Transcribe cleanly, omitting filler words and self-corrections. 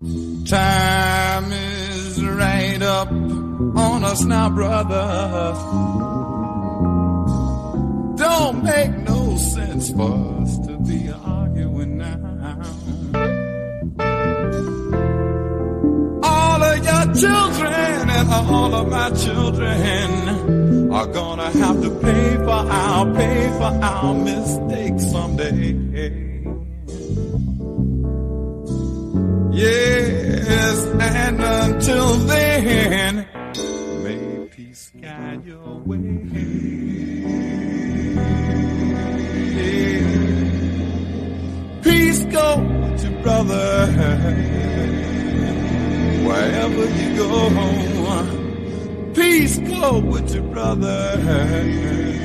Time is right up on us now, brother. Don't make no sense for us to be arguing now. All of your children and all of my children are gonna have to pay for our mistakes someday. Yes, and until then, may peace guide your way. Peace go with you, brother, wherever you go. Peace go with you, brother.